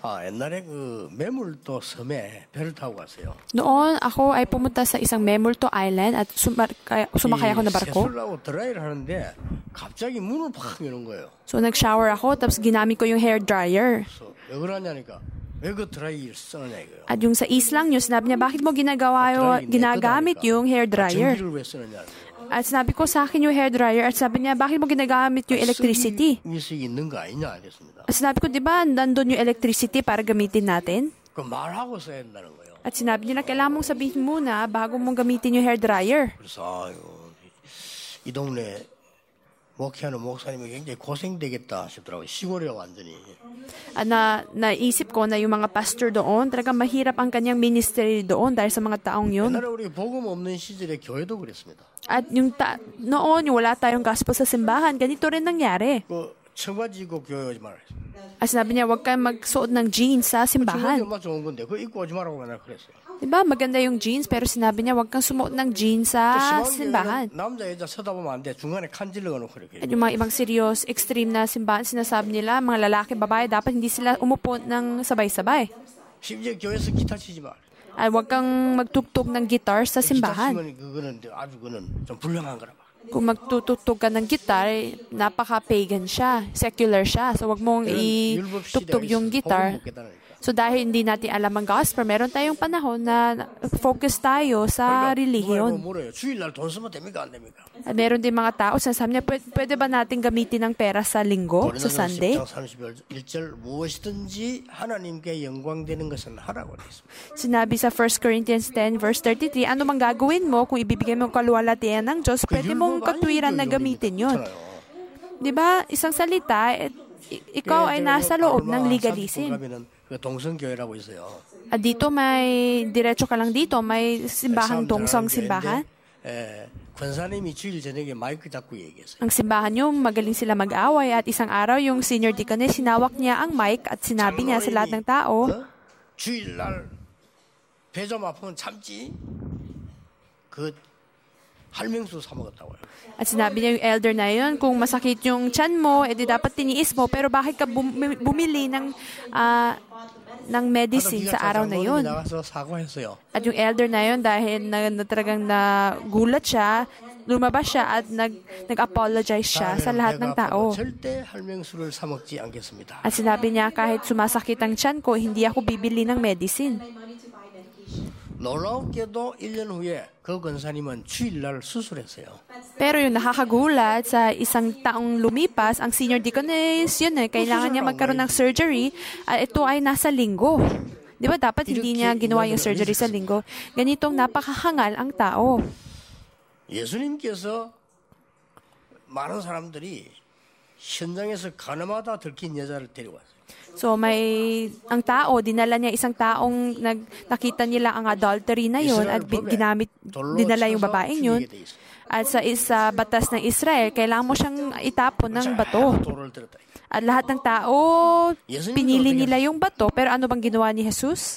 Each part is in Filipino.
옛날에 그 매물도 섬에 배를 타고 갔어요. Noon, ako ay pumunta sa isang Memulto Island at sumakay ako na barko. 세수하고 드라이를 하는데 갑자기 문을 팍 여는 거예요. So, nag-shower ako, tapos ginamit ko yung hair dryer. 그래서 왜 그러냐니까 왜 그 드라이를 쓰느냐 이거예요. At yung sa islang nyo, sinabi niya, bakit mo ginagamit yung hair dryer? 전기를 왜 쓰느냐. At sinabi ko sa akin yung hair dryer, at sabi niya, bakit mo ginagamit yung electricity? 미식이 있는 거 아니냐 이랬습니다. At sinabi ko, di ba, nandun yung electricity para gamitin natin? 그 말하고 써야 된다는 거예요. At sinabi niya na kailangan mong sabihin muna bago mong gamitin yung hair dryer. 그래서 이 동네 목회하는 목사님이 굉장히 고생되겠다 싶더라고요. 시골이라 완전히. At naisip ko na yung mga pastor doon, talagang mahirap ang kanyang ministry doon dahil sa mga taong yun. 옛날에 우리 복음 없는 시절에 교회도 그랬습니다. At yung noon, yung wala tayong gospel sa simbahan, ganito rin nangyari. 그 청바지 입고 교회 오지 말라. At sinabi niya, huwag kang magsuot ng jeans sa 청바지 simbahan. 얼마 좋은 건데 그거 입고 오지 말라고 맨날 그랬어요. Diba, maganda yung jeans, pero sinabi niya, huwag kang sumuot ng jeans sa simbahan. 남자 여자 쳐다보면 안 돼. 중간에 칸질러 놓고 이렇게. At yung mga ibang serious, extreme na simbahan, sinasabi nila, mga lalaki, babae, dapat hindi sila umupo ng sabay-sabay. 심지어 교회에서 기타 치지 마. At huwag kang magtugtog ng guitar sa 기타 simbahan. 치면 그거는 아주 그거는 좀 불량한 거라 봐. Kung magtutugtog ka ng guitar, napaka-pagan siya, secular siya. So, wag mong itugtog yung guitar. So, dahil hindi natin alam ang gospel, meron tayong panahon na focus tayo sa relihiyon. 주일날 돈 쓰면 됩니까 안 됩니까? At meron din mga tao, sinasabi niya, pwede ba natin gamitin ng pera sa linggo, sa Sunday? 31절 무엇이든지 하나님께 영광되는 것은 하라고 되어 있습니다. Sinabi sa 1 Corinthians 10 verse 33, ano mang gagawin mo, kung ibibigay mo ang kaluwalhatian ng Diyos, pwede mong katwiran na gamitin yun. Diba? Isang salita, ikaw ay nasa loob ng legalism. 동성교회라고 있어요. At dito may, diretso ka lang dito, may simbahang Dongsong simbahan. 권사님이 주일 저녁에 마이크 잡고 얘기했어요. Ang simbahan yung magaling sila mag-away at isang araw yung senior deaconess, sinawak niya ang mic at sinabi niya sa lahat ng tao, 주일날 배 좀 아프면 참지. 그 할명수 사 먹었다고요. At sinabi niya yung elder na yun, kung masakit yung tiyan mo, edi dapat tiniis mo, pero bakit ka bumili ng medicine sa araw na yun? At yung elder na yun, dahil talagang nagulat siya, lumabas siya at nag-apologize siya sa lahat ng tao. At sinabi niya, kahit sumasakit ang tiyan ko, hindi ako bibili ng medicine. 놀랍게도 1년 후에 그 권사님은 주일날 수술했어요. Pero yung nakakagulat, sa isang taong lumipas, ang senior deaconess, yun kailangan niya magkaroon ng surgery, at ito ay nasa linggo. Di ba dapat hindi niya ginawa yung surgery sa linggo? Ganitong napakahangal ang tao. 예수님께서 많은 사람들이 현장에서 가늠하다 들킨 여자를 데려왔어요. So ang tao, dinala niya isang taong nakita nila ang adultery na yun at dinala yung babaeng yun. At sa batas ng Israel, kailangan mo siyang itapon ng bato. At lahat ng tao, pinili nila yung bato. Pero ano bang ginawa ni Jesus?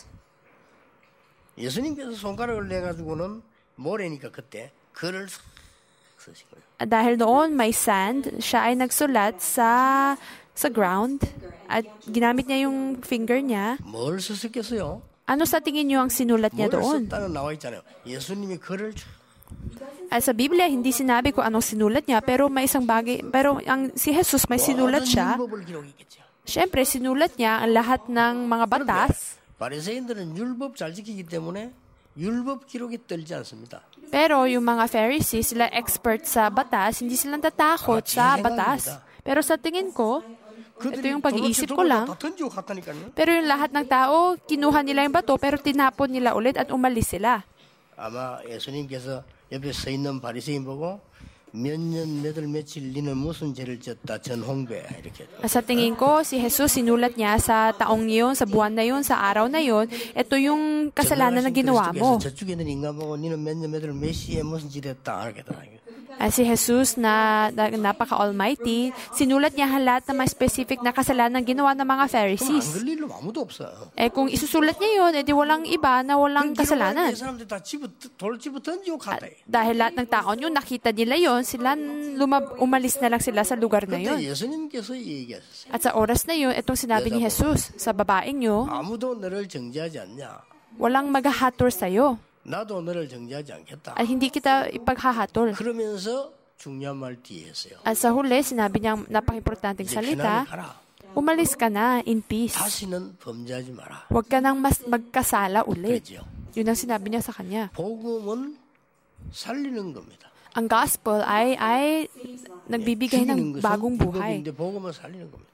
예수님께서 손가락을 내가지고는 모래니까 그때 글을 쓰신 거예요. Dahil doon may sand, siya ay nagsulat sa ground at ginamit niya yung finger niya. 뭘 썼겠어요? Ano sa tingin niyo ang sinulat niya doon? 썼다는 나와 있잖아요. 예수님이 글을 At sa Biblia hindi sinabi ko anong sinulat niya, pero may isang bagay, pero si Jesus may sinulat siya. Siyempre sinulat niya ang lahat ng mga batas. 바리새인들은 율법 잘 지키기 때문에 율법 기록이 떨지 않습니다. Pero yung mga Pharisees, sila expert sa batas, hindi sila natatakot sa batas. Pero sa tingin ko, ito yung pag-iisip ko lang. Pero yung lahat ng tao, kinuha nila yung bato, pero tinapon nila ulit at umalis sila. 아마 예수님께서 옆에 서 있는 바리새인 보고 몇 년, 몇 월, 며칠 니는 무슨 죄를 졌다 전홍배 이렇게. Sa tingin ko, si Jesus sinulat niya sa taong yun, sa buwan na yun, sa araw na yun, ito yung kasalanan na ginawa mo. 저쪽에 있는 인간 보고 니는 몇 년, 몇 월, 몇 시에 무슨 짓 했다 이렇게. Si Jesus na napaka-almighty, sinulat niya lahat ng mga specific na kasalanan ginawa ng mga 안 Pharisees. 걸릴 놈 아무도 없어. Kung isusulat niya yun, edi walang iba na walang kasalanan. 사람들이 다 돌 집어 던지고 갔다. Dahil lahat ng taon yun, nakita nila yun, sila umalis na lang sila sa lugar na yun. 그때 예수님께서 얘기하셨어요. At sa oras na yun, itong sinabi ni Jesus sa babaeng nyo, 아무도 너를 정죄하지 않냐? walang maghahatol sa'yo. 나도 너를 정죄하지 않겠다. At hindi kita ipaghahatol. 그러면서 중요한 말 뒤에 했어요. At sa huli, sinabi niyang napaka-importanting 이제 salita, 편하게 가라. umalis ka na in peace. 다시는 범죄하지 마라. Huwag ka nang magkasala ulit. 그랬죠. Yun ang sinabi niya sa kanya. 복음은 살리는 겁니다. Ang gospel ay nagbibigay ng bagong buhay. 근데 복음은 살리는 겁니다.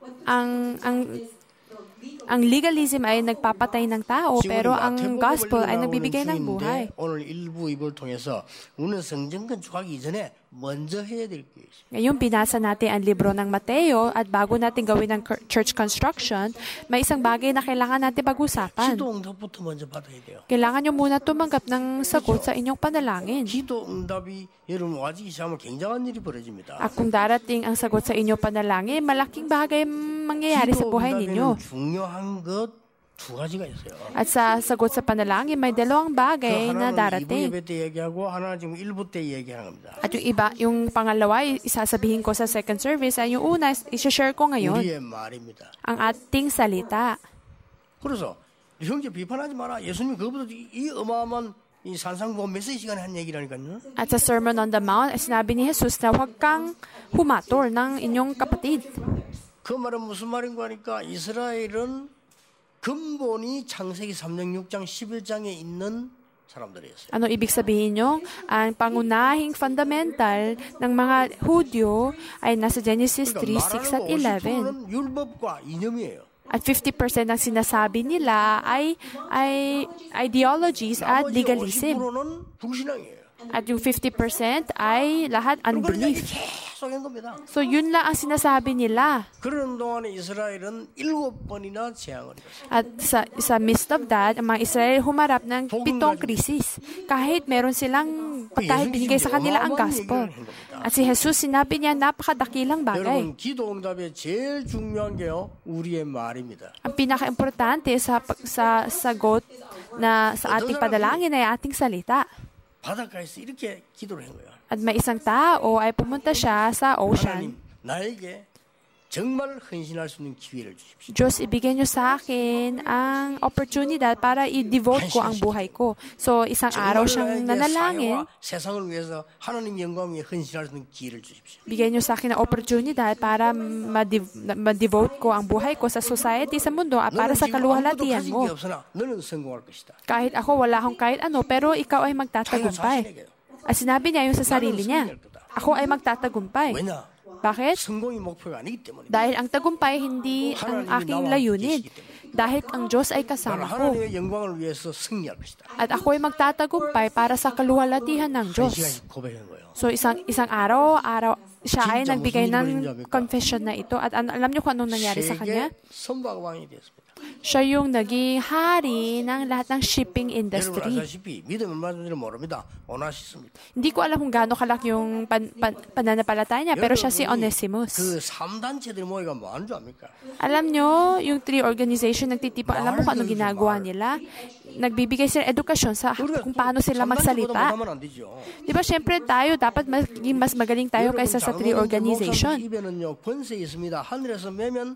Ang legalism ay nagpapatay ng tao, pero ang gospel ay nagbibigay ng buhay. 오늘 1부 2부를 통해서 우리는 성전 건축하기 이전에 먼저 해야 될 게 있어요. Ngayon, binasa natin ang libro ng Mateo at bago natin gawin ang church construction, may isang bagay na kailangan natin pag-usapan. 기도 응답부터 먼저 받아야 돼요. Kailangan nyo muna tumanggap ng sagot sa inyong panalangin. 기도 응답이 여러분 와지기 시작하면 굉장한 일이 벌어집니다. At kung darating ang sagot sa inyong panalangin, malaking bagay mangyayari sa 기도 buhay ninyo. 응답에는 중요한 것 두 가지가 있어요. At sa sagot sa panalangin, may dalawang bagay na 하나는 2부 darating. 예배 때 얘기하고 하나는 지금 1부 때 얘기하는 겁니다. At yung iba, yung pangalawa, isasabihin ko sa second service, ay yung una, isa-share ko ngayon, 우리의 말입니다. ang ating salita. 그래서 형제 비판하지 마라. 예수님 그보다 이 어마어마한 이 산상보 메시지 시간에 한 얘기라니까요. At sa Sermon on the Mount, sinabi ni Jesus na huwag kang humatol ng inyong kapatid. 그 말은 무슨 말인가 하니까 이스라엘은 근본이 창세기 3장, 6장, 11장에 있는 사람들이었어요. Ano ibig sabihin nyo? Ang pangunahing fundamental ng mga Hudyo ay nasa Genesis 3, 6 at 11. 50%는 율법과 이념이에요. At 50% ng sinasabi nila ay ideologies at legalism. 50%는 불신앙이에요. At yung 50% ay lahat unbelief. 계속 한 겁니다. So yun lang ang sinasabi nila. 그런 동안에 이스라엘은 7번이나 재앙을 입었어요. At sa midst of that, ang mga Israel humarap ng 7 krisis. Kahit meron silang, kahit binigay sa kanila ang gospel. At si Jesus, sinabi niya, napakadakilang bagay. 여러분 기도 응답에 제일 중요한 게요. 우리의 말입니다. Ang pinaka-importante sa sagot na sa ating padalangin ay ating salita. 바닷가에서 이렇게 기도를 한 거예요. At may isang tao ay pumunta siya sa ocean. 하나님 나에게 정말 헌신할 수 있는 기회를 주십시오. Diyos, ibigay niyo sa akin ang oportunidad para i-devote ko ang buhay ko. So, isang araw siyang nanalangin, 세상을 위해서 하나님 영광 위에 헌신할 수 있는 기회를 주십시오. bigay niyo sa akin ang oportunidad para ma-devote ko ang buhay ko sa society, sa mundo, at para sa kaluwalhatian mo. 너는 성공할 것이다. Kahit ako, wala akong kahit ano, pero ikaw ay magtatagumpay. At sinabi niya yung sa sarili niya, ako ay magtatagumpay. 왜냐? Bakit? 성공이 목표가 아니기 때문에. Dahil ang tagumpay hindi ang aking layunin. Dahil ang Diyos ay kasama ko. 하나님의 영광을 위해서 승리할 것이다. At ako ay magtatagumpay para sa kaluwalhatihan ng Diyos. 고백한 거예요. So isang araw siya ay nagbigay ng confession na ito. At alam niyo kung anong nangyari sa kanya? 세계 선박왕이 되었습니다. Siya yung naging hari ng lahat ng shipping 여러분 industry. 아시다시피 믿음 얼마든지 모릅니다. 오나시스입니다. Hindi ko alam kung gaano kalaki yung pananampalataya niya, pero siya si Onesimus. 그 3단체들이 모이가 뭐 하는 줄 압니까? Alam nyo, yung 3 organization nagtitipon, alam mo kung anong ginagawa nila? Nagbibigay sila edukasyon sa kung paano sila magsalita. Di ba, syempre tayo, dapat maging mas magaling tayo kaysa sa 3 organization. 입에는요 권세 있습니다. 하늘에서 매면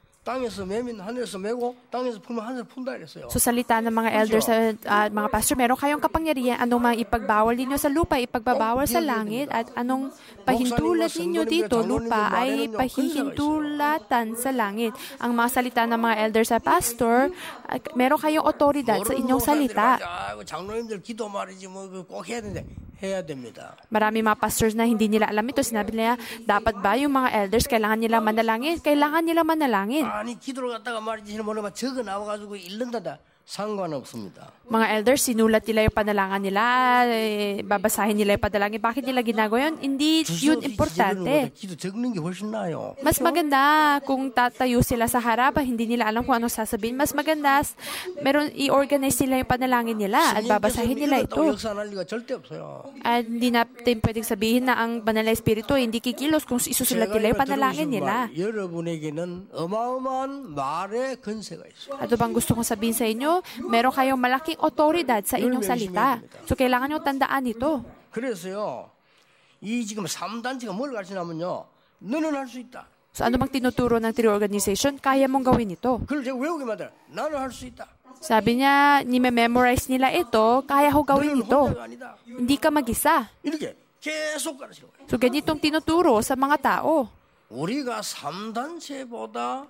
땅에서 매면 하늘에서 매고 땅에서 풀면 하늘에서 푼다 이랬어요. So salita ng mga elders at mga pastor, meron kayong kapangyarihan, anong mga ipagbawal ninyo sa lupa, ipagbabawal sa langit, at anong pahintulat ninyo dito, lupa, ay pahihintulatan sa langit. Ang mga salita ng mga elders at pastor, meron kayong otoridad sa inyong salita. 장로님들 기도 말이지 뭐 꼭 해야 되는데 해야 됩니다. Marami mga pastors na hindi nila alam ito. Sinabi nila, dapat ba yung mga elders, kailangan nila manalangin? Kailangan nila manalangin. 아니 기도를 갖다가 말이지 모르면 적어 나와가지고 읽는다다. 상관없습니다. Mga elders, sinulat nila yung panalangin nila, babasahin nila yung panalangin. Bakit nila ginagawa yun? Hindi yun importante. 기도 적는 게 훨씬 나아요. Mas maganda kung tatayo sila sa harap, hindi nila alam kung anong sasabihin. Mas maganda, i-organize nila yung panalangin nila at babasahin nila ito. 역사할 리가 절대 없어요. At hindi natin pwedeng sabihin na ang banal na espiritu hindi kikilos kung isusulat nila yung panalangin nila. 여러분에게는 어마어마한 말의 근세가 있어요. At bang gusto kong sabihin sa inyo, meron kayong malaking otoridad sa inyong salita. So, kailangan nyo tandaan ito. 그래서요, 이 지금 3단체가 뭘 가르치냐면요, 너는 할 수 있다. So, ano bang tinuturo ng Tree Organization? Kaya mong gawin ito. 그걸 제가 외우게 만들어. 나는 할 수 있다. Sabi niya, ni-memorize nila ito, kaya ho gawin 너는 ito. 혼자가 아니다. Hindi ka mag-isa. 이렇게 계속 가르치는 거예요. So, ganitong tinuturo sa mga tao. 우리가 3단체보다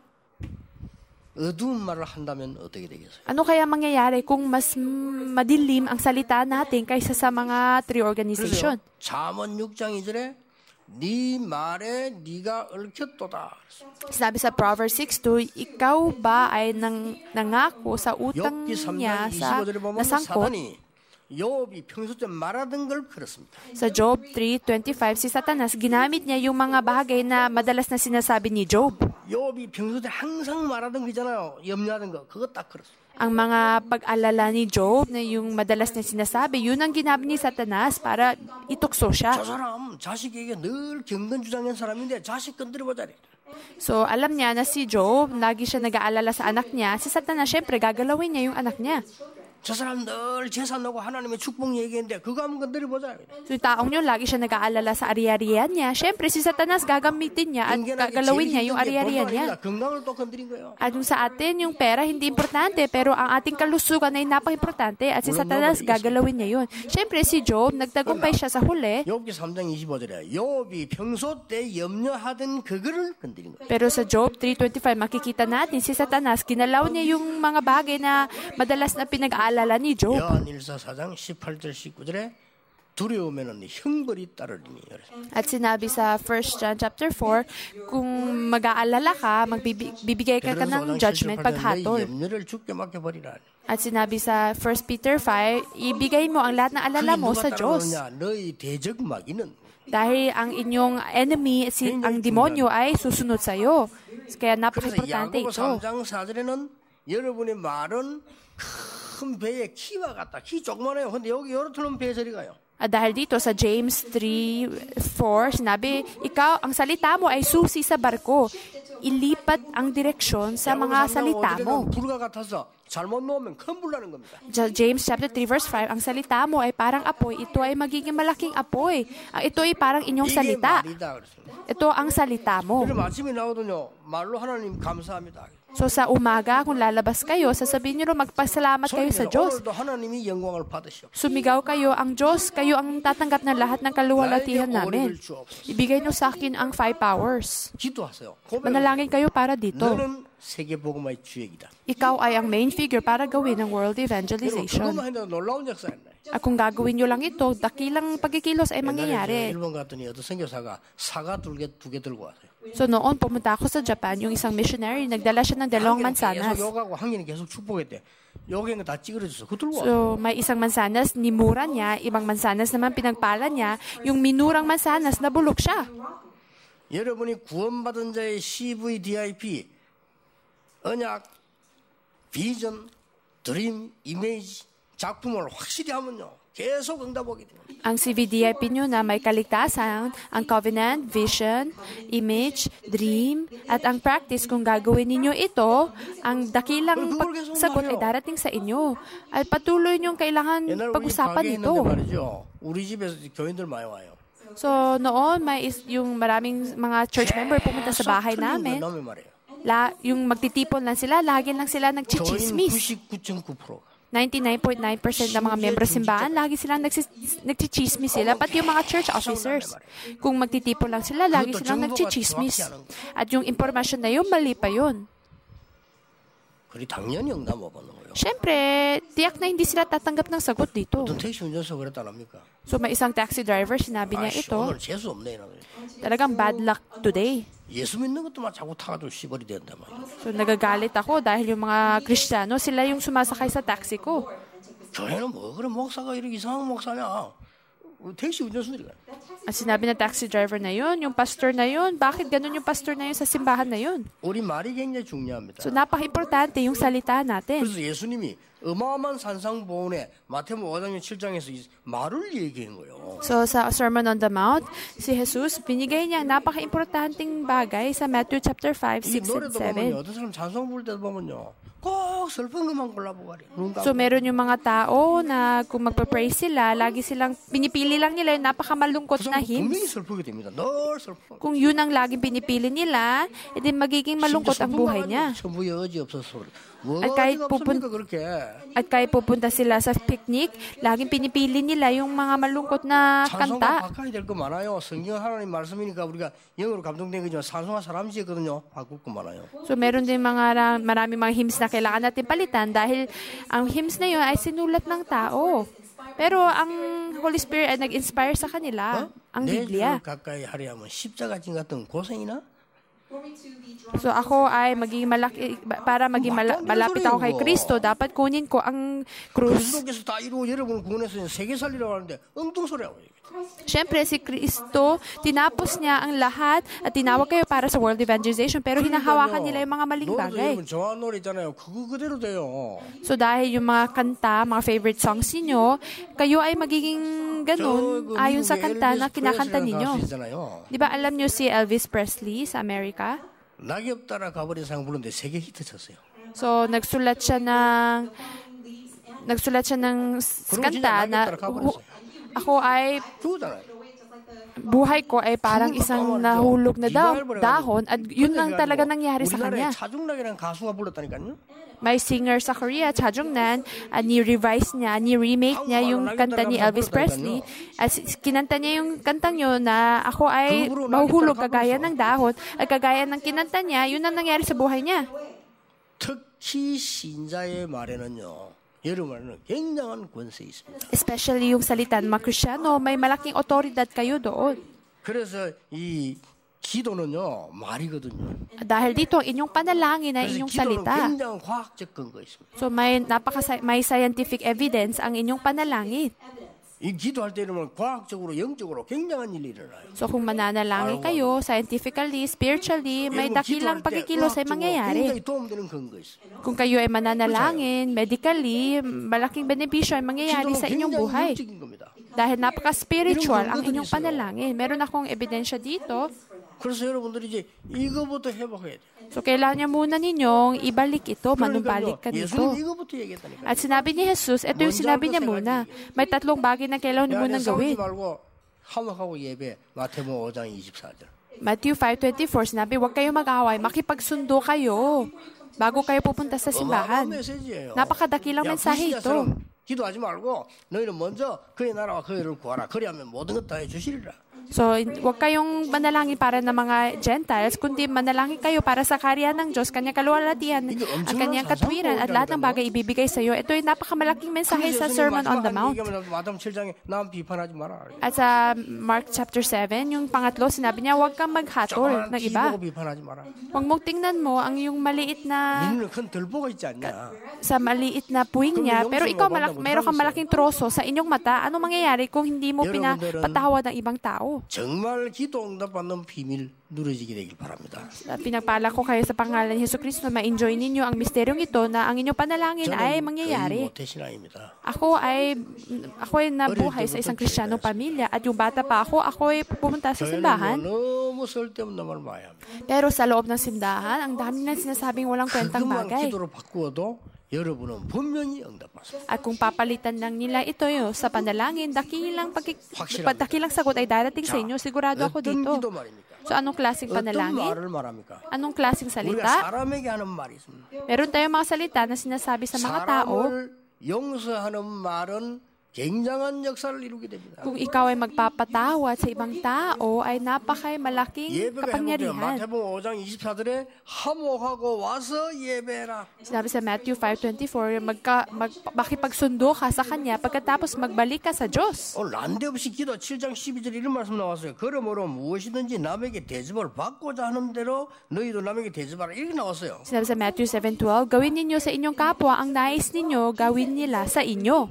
어두운 말을 한다면 어떻게 되겠어요? Ano kaya mangyayari kung mas madilim ang salita natin kaysa sa mga Tree Organization? 잠언 6장 2절에 네 말에 네가 얽혔도다. Sabi sa Proverbs 6:2, ikaw ba ay nangako sa utang 욥기 niya 3장 sa 25절에 보면 nasangkot? 사단이 욥이 평소 때 말하던 걸 걸었습니다. Sa Job 3:25, si Satanas, ginamit niya yung mga bagay na madalas na sinasabi ni Job. 욥이 평소 때 항상 말하던 거 있잖아요. 염려하던 거. 그거 딱 걸었어요. Ang mga pag-alala ni Job na yung madalas na sinasabi, yun ang ginamit ni Satanas para itukso siya. 저 사람 자식에게 늘 경건주장한 사람인데 자식 건드려보자. So, alam niya na si Job, lagi siya nag-aalala sa anak niya. Si Satanas, syempre, gagalawin niya yung anak niya. 저 사람 늘 제사 놓고 하나님의 축복 얘기했는데 그거 한번 건드려보자. So, yung taong yun, lagi siya nag-aalala sa ari-arian niya. Syempre, si Satanas gagamitin niya at gagalawin niya yung ari-arian niya. 건강을 또 건드린 거예요. At yung sa atin, yung pera hindi importante, pero ang ating kalusugan ay napaka-importante at si Satanas gagalawin niya yun. Syempre, si Job, nagtagumpay siya sa huli. 욥기 3장 25절에 욥이 평소 때 염려하던 그거를 건드린 거예요. Pero sa Job 3:25, makikita natin si Satanas, ginalaw niya yung mga bagay na madalas na pinag-aalala ni Job. 요한일서 4장 18절 19절에 두려우면은 형벌이 따르리니. At sinabi sa 1 John chapter 4, kung mag-aalala ka, magbibigay ka ng judgment paghatol. 염려를 주께 맡겨버리라. At sinabi sa 1 Peter 5, ibigay mo ang lahat ng alala mo sa Diyos. 너희 대적 마귀는 Dahil ang inyong enemy, ang demonyo ay susunod sa iyo. Kaya 그래서 napaka-importante 야고보 ito. 3장 4절에는 여러분의 말은 큰 배의 키와 같다. 키 조그만해요. 근데 여기 요렇게는 배 저리 가요. At dahil dito sa James 3:4, sinabi, ikaw, ang salita mo ay susi sa barko. Ilipat ang direksyon sa mga salita mo. 불과 같아서 잘못 놓으면 큰 불 나는 겁니다. James chapter 3 verse 5, ang salita mo ay parang apoy. Ito ay magiging malaking apoy. Ito ay parang inyong 이게 salita. 말이다 그랬습니다. Ito ang salita mo. 그럼 아침에 나오더니요. 말로 하나님 감사합니다. So sa umaga, kung lalabas kayo, sasabihin nyo magpasalamat kayo sa Diyos. 오늘도 하나님이 영광을 받으시오. Sumigaw kayo, ang Diyos, kayo ang tatanggap ng lahat ng kaluwalhatian namin. Ibigay nyo sa akin ang 5 powers. 기도하세요. Manalangin kayo para dito. 너는 세계 복음화의 주역이다. Ikaw ay ang main figure para gawin ang world 여러분 evangelization. 그것만 해도 놀라운 역사였네. At kung gagawin nyo lang ito, dakilang pagkikilos ay 옛날에 mangyayari. 일본 갔더니 어떤 선교사가 사과 두 개 들고 왔어요. So noon, pumunta ako sa Japan, yung isang missionary, nagdala siya ng dalawang mansanas. 계속 욕하고 한 개는 계속 축복했대. 욕한 거 다 찌그러졌어. 그거 들고 와. So may isang mansanas, nimura niya, ibang mansanas naman pinagpala niya, yung minurang mansanas, nabulok siya. 여러분이 구원받은 자의 CVDIP, 언약, 비전, 드림, 이미지, 작품을 확실히 하면요. 계속 응답하게 됩니다. Ang CVDIP nyo na may kaligtasan, ang covenant, vision, image, dream, at ang practice, kung gagawin ninyo ito, ang dakilang pagsagot ay darating sa inyo. At patuloy nyong kailangan pag-usapan ito. 우리 집에서 교인들 많이 와요. So noon, yung maraming mga church member pumunta sa bahay namin. Yung magtitipon lang sila, lagi lang sila nagchichismis. 99.9%. 99.9% ng mga membro simbahan, lagi silang nagchichismis sila, pati yung mga church officers. Kung magtitipon lang sila, lagi silang nagchichismis. At yung impormasyon na yun, mali pa yun. 그리 당연히 응답 못 받는 거예요. Siyempre, tiyak na hindi sila tatanggap ng sagot dito. 어떤 택시 운전사 그랬다 합니까? So may isang taxi driver, sinabi niya ito, 오늘 재수 없네. talagang bad luck today. 예수 믿는 것도 막 자꾸 타가지고 시벌이 된단 말이에요. So nagagalit ako dahil yung mga Kristiyano, sila yung sumasakay sa taxi ko. 교회는 뭐 그런 목사가 이렇게 이상한 목사냐? 택시 운전수들이가. At sinabi ng taxi driver na yun, yung pastor na yun, bakit ganun yung pastor na yun sa simbahan na yun? 우리 말이 굉장히 중요합니다. So napaka-importante yung salita natin. 그래서 예수님이 어마어마한 산상보훈에 마태복음 5장 7장에서 이 말을 얘기한 거예요. So sa Sermon on the Mount, si Jesus, binigay niya ang napaka-importanting bagay sa Matthew chapter 5, 6, and 노래도 보면요. 7. 어떤 사람 찬송 부를 때도 보면요. 꼭 슬픈 것만 골라보고 그래. So meron yung mga tao na kung magpa-praise sila, lagi silang pinipili lang nila yung napakamalungkot na 분명히 hymns. 슬프게 됩니다. 늘 슬퍼. Kung yun ang laging pinipili nila, edi magiging malungkot ang buhay niya. 천부의 여지 없어서 뭐 At kahit 어디가 없습니까 그렇게. At kahit pupunta sila sa picnic, laging pinipili nila yung mga malungkot na 찬송가 kanta. 바꿔야 될 거 많아요. 성경 하나님 말씀이니까 우리가 영어로 감동된 거지만 찬송가 사람이 지었거든요. 바꿀 거 많아요. So meron din marami mga hymns na kailangan natin palitan dahil ang hymns na yun ay sinulat ng tao. Pero ang Holy Spirit ay nag-inspire sa kanila, ang 내 Biblia. 주를 가까이 하려면 십자가 진 같은 고생이나 So ako ay maging malaki, para maging malapit ako kay Kristo, dapat kunin ko ang krus. 그리스도께서 다 이루고 여러분을 구원해서 세계 살리라고 하는데 엉뚱소리하고 얘기해요. Siyempre, si Kristo, tinapos niya ang lahat at tinawag kayo para sa world evangelization, pero hinahawakan nila yung mga maling bagay. 여러분 좋아하는 노래 있잖아요. 그거 그대로 돼요. So dahil yung mga kanta, mga favorite songs ninyo, kayo ay magiging ganun ayon sa kanta na kinakanta ninyo. Di ba alam nyo si Elvis Presley sa Amerika? 낙엽 따라 가버린 상 부르는데 세계 히트 쳤어요. So nagsulat siya ng kanta na ako ay 그거잖아요. buhay ko ay parang isang nahulog na dahon at yun lang talaga nangyari sa kanya. 차중락이라는 가수가 불렀다니까요. May singer sa Korea, Cha Jung-nan, ni-revise niya, ni-remake niya yung kanta ni Elvis Presley. At kinanta niya yung kantang yun na ako ay mahuhulog kagaya ng dahon at kagaya ng kinanta niya, yun ang nangyari sa buhay niya. 특히 신자의 말에는요. 여러분은 굉장한 권세 있습니다. Especially yung salita ng mga Kristiyano, may malaking otoridad kayo doon. 그래서 이 기도는요 말이거든요. Dahil dito, inyong panalangin ay inyong salita. 굉장한 과학적 근거 있습니다. So may scientific evidence ang inyong panalangin. 이 기도할 때 이러면 과학적으로 영적으로 굉장한 일이 일어나요. So kung mananalangin kayo, scientifically, spiritually, may dakilang pagkikilos ay mangyayari. 굉장히 도움되는 근거 있어요. Kung kayo ay mananalangin, medically, malaking benepisyo ay mangyayari sa inyong buhay. Dahil napaka-spiritual ang inyong panalangin. Meron akong ebidensya dito. 그래서 여러분들이 이제 이거부터 회복해야 돼요. So kailangan niya muna ninyong ibalik ito, manumbalik ka dito. 이거부터 얘기했다니까요. At sinabi ni Jesus, ito yung sinabi niya muna. May 3 bagay na kailangan niyo munang gawin. 말고 화목하고 예배 마태복음 5장 24절. Matthew 5:24, sinabi, huwag kayong mag-away, makipagsundo kayo bago kayo pupunta sa simbahan. Napakadakilang mensahe ito. 기도하지 말고 너희는 먼저 그의 나라와 그의 의를 구하라. 그리하면 모든 것 다 해주시리라. So, huwag kayong manalangin para ng mga Gentiles, kundi manalangin kayo para sa kaharian ng Diyos, kanyang kaluwalhatian, ang kanyang katuwiran, at lahat ng bagay ibibigay sa iyo. Ito ay napakamalaking mensahe sa Sermon on the Mount. At sa Mark chapter 7, yung pangatlo, sinabi niya, huwag kang maghatol ng iba. Huwag mong tingnan mo ang yung maliit na sa maliit na puwing niya, pero ikaw meron kang malaking troso sa inyong mata. Ano mangyayari kung hindi mo pinapatawad ng ibang tao? 정말 기도 응답받는 비밀 누려지게 되길 바랍니다. Pinagpala ko kayo sa pangalan ni Jesucristo na ma-enjoy ninyo ang misteryong ito na ang inyong panalangin ay mangyayari. Ako ay nabuhay sa isang Kristiyanong pamilya at yung bata pa ako ay pumunta sa simbahan. Pero sa loob ng simbahan, ang dami na sinasabing walang kwentang bagay. 여러분은 분명히 응답받습니다. At kung papalitan lang nila ito sa panalangin, dakilang sagot ay darating sa inyo. Sigurado ako dito. So anong klaseng panalangin? Anong klaseng salita? Meron tayong mga salita na sinasabi sa mga tao. 용서하는 말은 굉장한 역사를 이루게 됩니다. Kung ikaw ay magpapatawad sa ibang tao, ay malaking 예배가 해보면 kapangyarihan. 마태복음 5장 24절에 화목하고 와서 예배라. Sinabi sa Matthew 5:24, makipagsundo ka sa Kanya pagkatapos magbalik ka sa Diyos. 난데없이 기도 7장 12절 이런 말씀 나왔어요. 그러므로 무엇이든지 남에게 대접을 받고자 하는 대로 너희도 남에게 대접하라. 이렇게 나왔어요. Sinabi sa Matthew 7:12, gawin ninyo sa inyong kapwa ang nais ninyo, gawin nila sa inyo.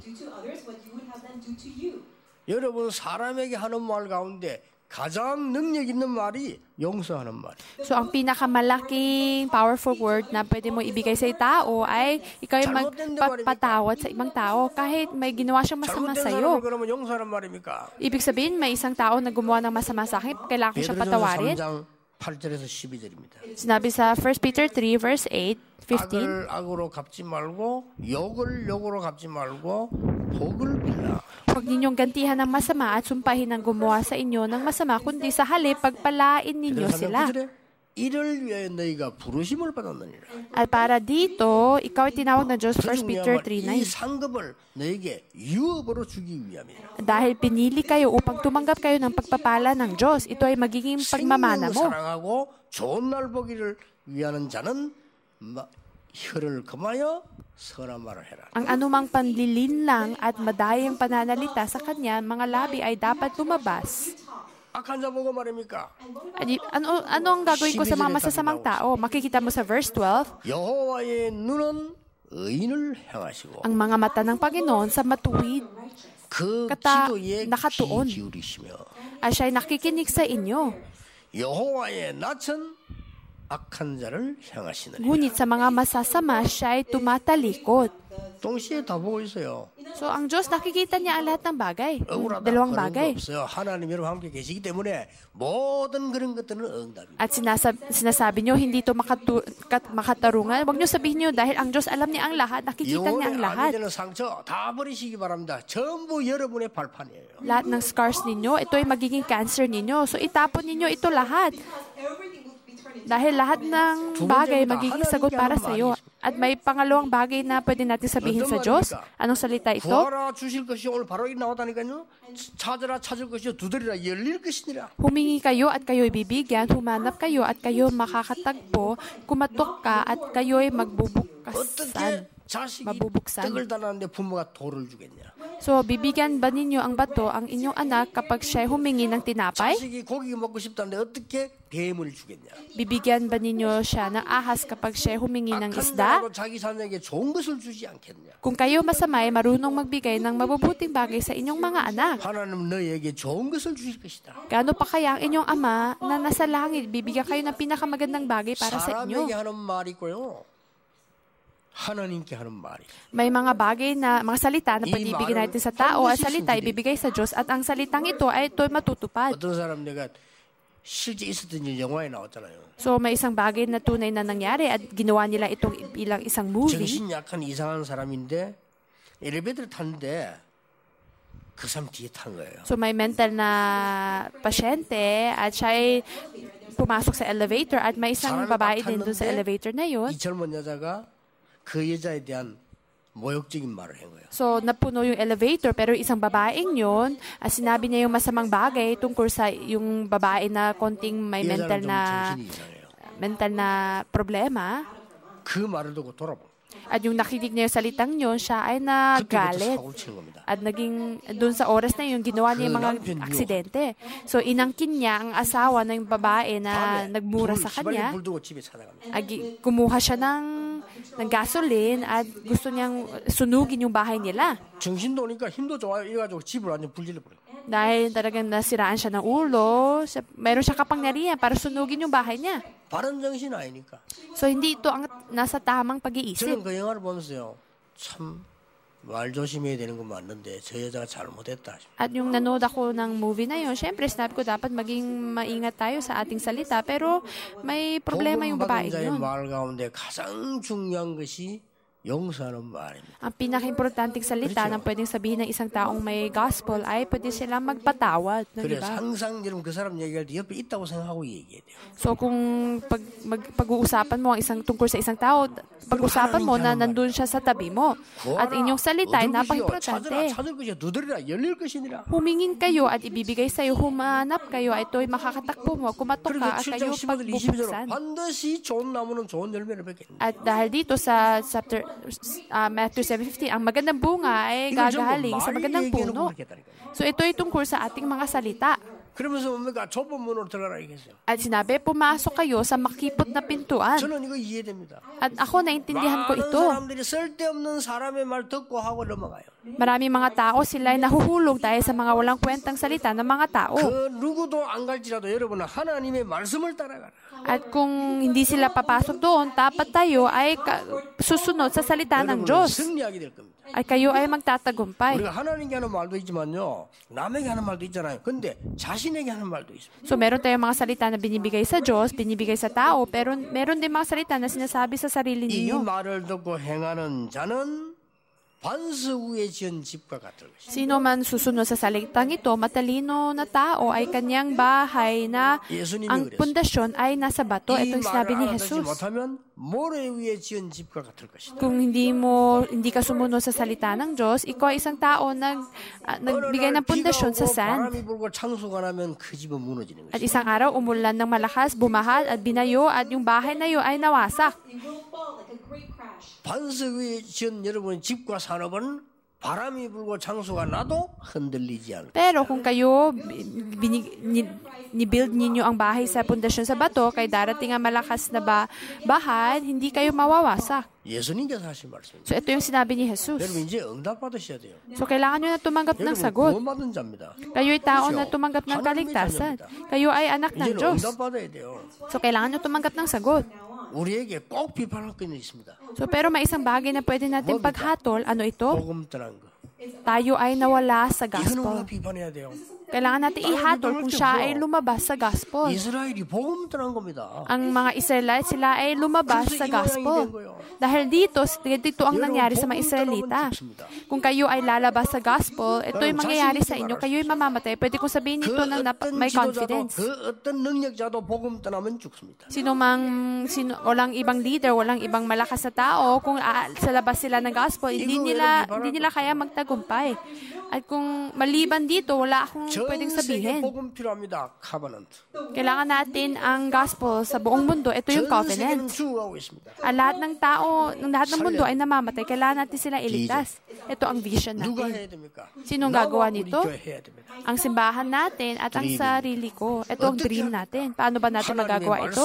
여러분 사람에게 하는 말 가운데 가장 능력 있는 말이 용서하는 말. So ang pinakamalaking powerful word na pwede mo ibigay sa tao ay ikaw ay magpatawad sa ibang tao kahit may ginawa siyang masama sa iyo. 그러면 용서하는 말입니까? Ibig sabihin may isang tao na gumawa ng masama sa akin, kailangan ko siya patawarin. 3장 8절에서 12절입니다. Sinabi sa 1 Peter 3 verse 8, 15. 악을 악으로 갚지 말고 욕을 욕으로 갚지 말고 복을 빌라. Huwag ninyong gantihan ng masama at sumpahin ng gumawa sa inyo ng masama, kundi sa halip pagpalain ninyo sila. 이를 위하여 너희가 부르심을 받았느니라. At para dito, ikaw ay tinawag na Diyos, 1 Peter 3:9. 이 상급을 너에게 유업으로 주기 위함이라. Dahil pinili kayo upang tumanggap kayo ng pagpapala ng Diyos, ito ay magiging pagmamana mo. 사랑하고 좋은 날 보기를 위하는 자는 혀를 금하여 선한 말을 해라. Ang anumang panlilinlang at madayang pananalita sa kanya, mga labi ay dapat lumabas. 악한 자 보고 말입니까? Ano ang gagawin ko sa mga masasamang tao? Makikita mo sa verse 12. 여호와의 눈은 의인을 향하시고 Ang mga mata ng Panginoon sa matuwid 그 기도에 nakatuon. 귀 기울이시며 Ay siya'y nakikinig sa inyo. 여호와의 낯은 악한 자를 향하시느니라. Ngunit sa mga masasama, siya'y tumatalikod. 동시에 다 보고 있어요. So, ang Diyos nakikita niya ang lahat ng bagay. 억울하다 Dalawang 그런 거 bagay. 없어요. 하나님 여러분 함께 계시기 때문에 모든 그런 것들은 응답입니다. At sinasabi niyo, hindi ito makatarungan. Huwag niyo sabihin niyo, dahil ang Diyos alam niya ang lahat, nakikita niya ang 영혼에 lahat. 암이 되는 상처 다 버리시기 바랍니다. 전부 여러분의 발판이에요. Lahat ng scars ninyo, ito ay magiging cancer ninyo. So, itapon ninyo ito lahat. Dahil lahat ng bagay magiging sagot para sa iyo. At may pangalawang bagay na pwede natin sabihin sa Diyos. Anong salita ito? 구하라 주실 것이 오늘 바로 이 나왔다니까요. 찾으라 찾을 것이요 두드리라 열릴 것이니라. Humingi kayo at kayo'y bibigyan, humanap kayo at kayo makakatagpo, kumatok ka at kayo'y magbubuksan. 자식이 mabubuksan. 떡을 달라는데 부모가 돌을 주겠냐? So, bibigyan ba ninyo ang bato ang inyong anak kapag siya humingi ng tinapay? 자식이 고기 먹고 싶다는데 어떻게 뱀을 주겠냐? Bibigyan ba ninyo siya ng ahas kapag siya humingi ng 악한 isda? 자로 자기 자녀에게 좋은 것을 주지 않겠냐? Kung kayo masamay, marunong magbigay ng mabubuting bagay sa inyong mga anak. 하나님 너희에게 좋은 것을 주실 것이다. Gaano pa kaya ang inyong ama na nasa langit, bibigyan kayo ng pinakamagandang bagay para sa inyo? 사람에게 하는 말이 있고요. 하나님께 하는 말이. May mga bagay na, mga salita na pag-ibigay natin sa tao at salita ibibigay sa Diyos at ang salitang ito ay ito'y matutupad. 어떤 사람 내가 실제 있었던 일 영화에 나왔잖아요. So may isang bagay na tunay na nangyari at ginawa nila itong bilang isang movie. 정신 약한 이상한 사람인데 엘리베이터를 탔는데 그 사람 뒤에 탄 거예요. So may mental na pasyente at siya ay pumasok sa elevator at may isang babae din doon sa elevator na yun. 이 젊은 여자가 그 여자에 대한 모욕적인 말을 한 거예요. So napuno yung elevator pero isang babaeng yun, sinabi niya yung masamang bagay tungkol sa yung babae na konting may mental na problema. 그 말을 듣고 돌아보. At yung nakinig niya yung salitang yun, siya ay nagalit. At naging, doon sa oras na yun, ginawa niya yung mga aksidente. So, inangkin niya ang asawa ng babae na nagmura sa kanya. Kumuha siya ng gasoline at gusto niyang sunugin yung bahay nila. 정신도 오니까 힘도 좋아요. 이래가지고 집을 완전 불질러버려. Dahil talagang nasiraan siya ng ulo, meron siya kapangyarihan para sunugin yung bahay niya. 바른 정신 아니니까. So, hindi ito ang nasa tamang pag-iisip. 저는 그 영화를 보면서요. 참 말 조심해야 되는 건 맞는데 저 여자가 잘못했다. At yung nanood ako ng movie na yun, syempre sinabi ko dapat maging maingat tayo sa ating salita, pero may problema yung babae yun. 말 가운데 가장 중요한 것이 용서하는 말입니다. Ang pinaka-importanting salita na pwedeng sabihin ng isang taong may gospel ay pwede silang magpatawad. 그래서 항상 여러분 그 사람 얘기할 때 옆에 있다고 생각하고 얘기해야 돼요. So kung pag-uusapan mo ang tungkol sa isang tao, pag-usapan mo na nandun siya sa tabi mo. At inyong salita ay napaka-importante. 찾을 것이야 두드리라 열릴 것이니라. Humingin kayo at ibibigay sa iyo, humanap kayo, ito'y makakatakbo mo, kumatok ka at kayo pagbubuksan. 반드시 좋은 나무는 좋은 열매를 맺겠다. At dahil dito sa Matthew 7:15, ang magandang bunga ay gagaling sa magandang puno. So ito ay tungkol sa ating mga salita. 그러면서 뭡니까? 좁은 문으로 들어가라 이겠어요. At sinabi, pumasok kayo sa makipot na pintuan. 저는 이거 이해됩니다. At ako, naintindihan ko ito. 사람들이 쓸데없는 사람의 말 듣고 하고 넘어가요. Maraming mga tao, sila ay nahuhulog dahil sa mga walang kwentang salita ng mga tao. 그 누구도 안 갈지라도 여러분은 하나님의 말씀을 따라가라. At kung hindi sila papasok doon, dapat tayo ay susunod sa salita ng Diyos. 승리하게 될 겁니다. Ay kayo ay magtatagumpay. 우리가 하나님께 하는 말도 있지만요, 남에게 하는 말도 있잖아요. 근데 자신에게 하는 말도 있습니다. So meron tayong mga salita na binibigay sa Diyos, binibigay sa tao, pero meron din mga salita na sinasabi sa sarili 이 ninyo. 말을 듣고 행하는 자는 반석 위에 지은 집과 같을 것이다. Sino man susunod sa salitang ito, matalino na tao ay kanyang bahay na ang pundasyon ay nasa bato. Ito yung sinabi ni Jesus. 못하면 모래 위에 지은 집과 같을 것이다. Kung hindi ka sumunod sa salita ng Diyos, ikaw ay isang tao nagbigay ng pundasyon sa sand. 바람이 불고 창수가 나면 그 집은 무너지는 것이다. At isang araw, umulan ng malakas, bumahal at binayo at yung bahay na yun ay nawasak. 반석 위에 지은 여러분의 집과 산업은 바람이 불고 창수가 나도 흔들리지 않을. Pero kung kayo ni-build ninyo ang bahay sa pundasyon sa bato, kay darating ang malakas na bahan, hindi kayo mawawasak. 예수님께서 하신 말씀입니다. So ito yung sinabi ni Jesus. 여러분 이제 응답 받으셔야 돼요. So kailangan nyo na tumanggap ng sagot. 구원받은 자입니다. Kayo ay tao na tumanggap ng kaligtasan. Kayo ay anak ng 이제는 Diyos. 응답 받아야 돼요. So kailangan nyo tumanggap ng sagot. 우리에게 꼭 비판할 것이 있습니다. So pero may isang bagay na pwede natin paghatol. Ano ito? 복음 떠난 거. Tayo ay nawala sa 이거는 gospel. 우리가 비판해야 돼요. Kailangan natin ihatol kung siya ay lumabas sa gospel. 이스라엘이 복음 떠난 겁니다. Ang mga Israelite, sila ay lumabas sa gospel. Dahil dito ang nangyari sa mga Israelita. Kung kayo ay lalabas sa gospel, ito yung mangyayari sa inyo. Kayo ay mamamatay. Pwede kong sabihin ito ng may confidence. 그 어떤 능력자도 복음 떠나면 죽습니다. Walang ibang leader, walang ibang malakas na tao, kung sa labas sila ng gospel, hindi nila kaya magtagumpay. At kung maliban dito, wala akong pwedeng sabihin. 복음 필요합니다. covenant. Kailangan natin ang gospel sa buong mundo. Ito yung covenant. Ang lahat ng tao, lahat ng mundo ay namamatay. Kailangan natin sila iligtas. Ito ang vision natin. Sinong gagawa nito? Ang simbahan natin at ang sarili ko. Ito ang dream natin. Paano ba natin magagawa ito?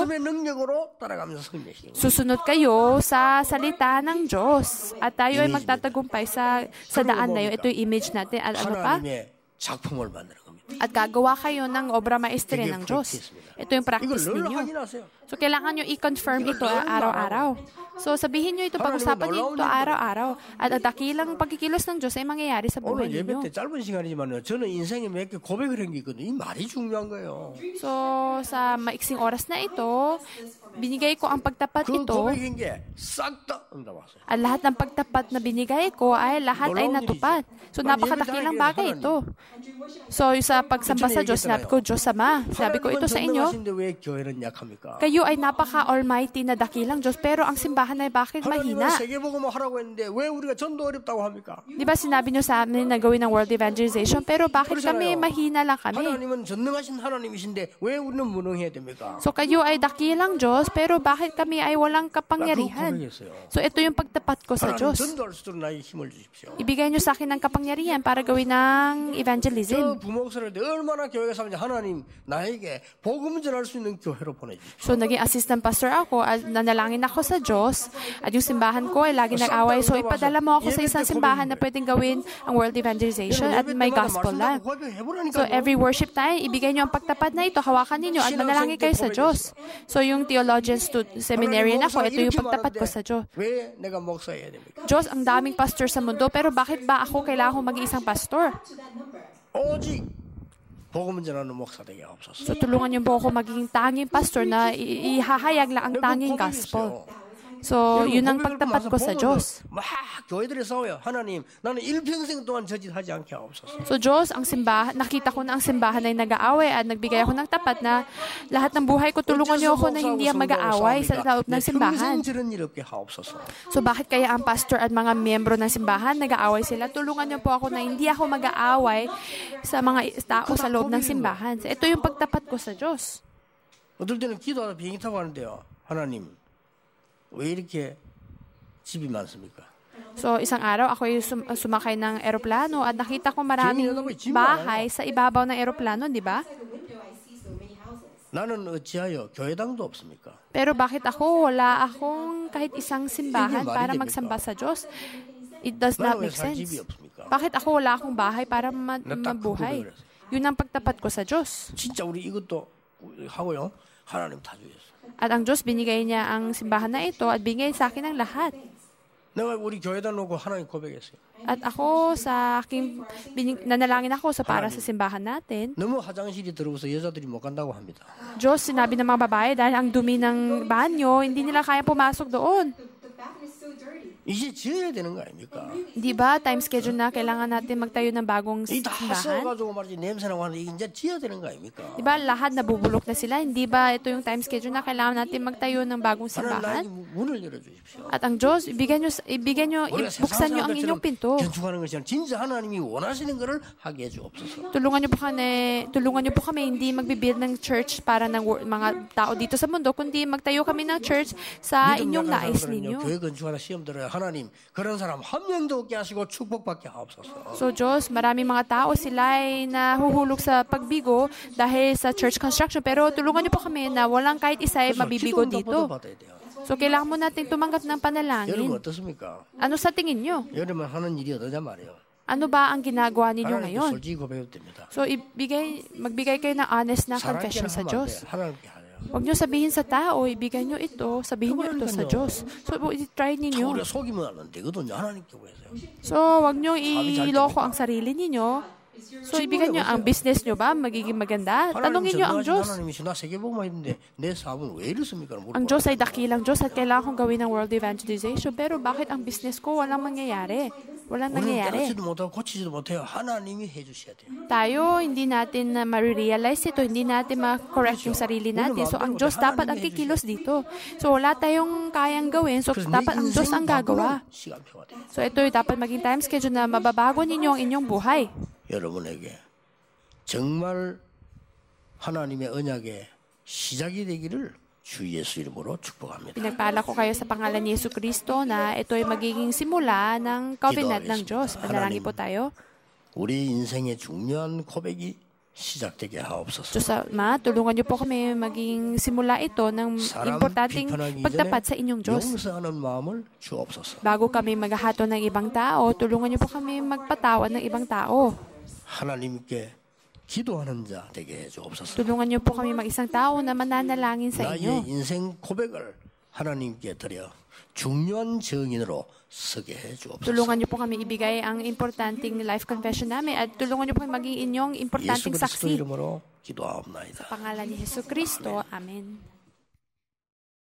Susunod kayo sa salita ng Diyos. At tayo ay magtatagumpay sa daan na yun. Ito yung image natin. At ano pa? 작품을 만드는 겁니다. At gagawa kayo ng obra maestre ng Diyos. Ito yung practice ninyo. So, kailangan nyo i-confirm ito araw-araw. So, sabihin nyo ito, pag-usapan nyo ito araw-araw. At ang dakilang pagkikilos ng Diyos ay mangyayari sa buhay 오늘 예배 ninyo. 때 짧은 시간이지만 저는 인생에 몇 개 고백을 한 게 있거든요. 이 말이 중요한 거예요. So, sa maiksing oras na ito, binigay ko ang pagtapat 그 ito. 고백인 게 싹 다 응답 왔어요. At lahat ng pagtapat na binigay ko ay lahat ay natupad. So, napakadakilang bagay ito. So, sa pagsamba sa Diyos, sinabi ko, Diyos Ama, sabi ko ito sa inyo, 왜 교회는 약합니까? kayo ay napaka-almighty na dakilang Diyos, pero ang simbahan ay bakit mahina? 하나님은 세계복음을 하라고 했는데 왜 우리가 전도 어렵다고 합니까? Di ba sinabi niyo sa amin na gawin ng world evangelization, pero bakit kami mahina lang kami? 하나님은 전능하신 하나님이신데 왜 우리는 무능해야 됩니까? So kayo ay dakilang Diyos, pero bakit kami ay walang kapangyarihan? So ito yung pagtapat ko sa Diyos. 전도할 수 있도록 나에게 힘을 주십시오. Ibigay niyo sa akin ng kapangyarihan para gawin ng evangelism. 저 부목사를 때 얼마나 교회가 사는지 하나님 나에게 복음 전할 수 있는 교회로 보내주십시오. So naging assistant pastor ako at nanalangin ako sa Diyos at yung simbahan ko ay lagi nag-away. So ipadala mo ako sa isang simbahan na pwedeng gawin ang world evangelization at may gospel lang. So every worship time, ibigay niyo ang pagtapat na ito, hawakan niyo at manalangin kayo sa Diyos. So yung theologian seminarian ako, ito yung pagtapat ko sa Diyos. 왜 내가 목사해야 됩니까? Diyos, ang daming pastor sa mundo, pero bakit ba ako kailangan maging isang pastor? 오직 복음 전하는 목사 되게 없었어. So tulungan niyo po ako maging tanging pastor na ihahayag lang ang tanging gospel. So, yun ang pagtapat ko sa Diyos. 막 교회들이 싸워요. 하나님, 나는 일평생 동안 저짓하지 않게 하옵소서. So, Diyos, ang simbahan, nakita ko na ang simbahan ay nag-aaway at nagbigay ako ng tapat na lahat ng buhay ko, tulungan niyo ako na hindi mag-aaway sa loob ng simbahan. So, bakit kaya ang pastor at mga miyembro ng simbahan nag-aaway sila? Tulungan niyo po ako na hindi ako mag-aaway sa mga tao sa loob ng simbahan. So, ito yung pagtapat ko sa Diyos. 어떨 때는 기도하다 비행기 타고 가는데요. 하나님, 왜 이렇게 집이 많습니까? So, isang araw, ako yung sumakay ng eroplano at nakita ko maraming bahay sa ibabaw ng eroplano, di ba? 나는 어찌하여 교회당도 없습니까? Pero bakit ako wala akong kahit isang simbahan para magsamba sa Diyos? It does not make sense. Bakit ako wala akong bahay para mabuhay? Yun ang pagtapat ko sa Diyos. 진짜 우리 이것도 하고요. 하나님 다 주셨어요. At ang Diyos, binigay niya ang simbahan na ito at binigay sa akin ang lahat. 내가 우리 교회당 놓고 하나님 고백했어요. At ako sa aking nanalangin ako sa para sa simbahan natin. 너무 화장실이 더러워서 여자들이 못 간다고 합니다. Diyos, sinabi ng mga babae dahil ang dumi ng banyo, hindi nila kaya pumasok doon. 이제 지어야 되는 거 아닙니까? Di ba, time schedule na kailangan natin magtayo ng bagong 다 simbahan? 써가지고 말이지 냄새나고 하는데 이제 지어야 되는 거 아닙니까? Di ba, lahat nabubulok na sila? Hindi ba ito yung time schedule na kailangan natin magtayo ng bagong 하나님 simbahan? 나에게 문을 열어주십시오. At ang Diyos, buksan nyo ang inyong pinto. 견축하는 것이 아니라 진짜 하나님이 원하시는 것을 하게 해주옵소서. Tulungan niyo po kami hindi magbibuild ng church para ng mga tao dito sa mundo, kundi magtayo kami ng church sa inyong nais ninyo. 교회 건축하다 시험 들어요. 하나님 그런 사람 한 명도 없게 하시고 축복받게 하옵소서. So Diyos, maraming mga tao sila ay nahuhulog sa pagbigo dahil sa church construction, pero tulungan niyo po kami na walang kahit isa ay mabibigo dito. So kailangan mo natin tumanggap ng panalangin. 여러분 어떻습니까? Ano sa tingin niyo? 여러분 하는 일이 어떠냐 말이에요. Ano ba ang ginagawa ninyo 하나님께 ngayon? 솔직히 고백해도 됩니다. So magbigay kayo ng honest na confession sa Diyos. 하나님께 하래요. Huwag niyo sabihin sa tao, ibigay niyo ito, sabihin niyo ito sa Diyos. So try ninyo. 우리가 속이면 안 되거든요. 하나님께 구해서요. So huwag niyo iloko ang sarili ninyo. So ibigay niyo ang business niyo ba magiging maganda? Tanungin niyo ang Diyos. 하나님이시 나 세계복음만 했는데 내 사업은 왜 이렇습니까? Ang Diyos ay dakilang Diyos at kailangan kong gawin ng world evangelization. Pero bakit ang business ko walang mangyayari? Walang nangyayari. 따르지도 못하고 고치지도 못해요. 하나님이 해주셔야 돼요. Tayo, hindi natin na ma-realize ito. Hindi natin ma-correct yung sarili natin. So ang Diyos dapat ang kikilos dito. So wala tayong kayang gawin. So dapat ang Diyos ang gagawa. So ito dapat maging time schedule na mababago ninyo ang inyong buhay. 여러분에게 정말 하나님의 언약의 시작이 되기를 주 예수 이름으로 축복합니다. Pinagpala ko kayo sa pangalan ni Yesu Kristo na ito ay magiging simula ng covenant ng Diyos. Panalangin po tayo. 우리 인생의 중요한 고백이 시작되게 하옵소서. Diyos Ama, tulungan niyo po kami maging simula ito ng importanteng pagtapat sa inyong Diyos. 용서하는 마음을 주옵소서. Bago kami maghahato ng ibang tao, tulungan niyo po kami magpatawad ng ibang tao. 하나님께 기도하는 자 되게 해주옵소서. Tulungan niyo po kami mag-isang tao na mananalangin sa inyo. 나의 인생 고백을 하나님께 드려 중요한 증인으로 서게 해주옵소서. Tulungan niyo po kami ibigay ang importanteng life confession namin at tulungan niyo po kami maging inyong importanteng 예수 그리스도 saksi. 이름으로 기도하옵나이다. Sa pangalan ni Jesu Kristo. Amen.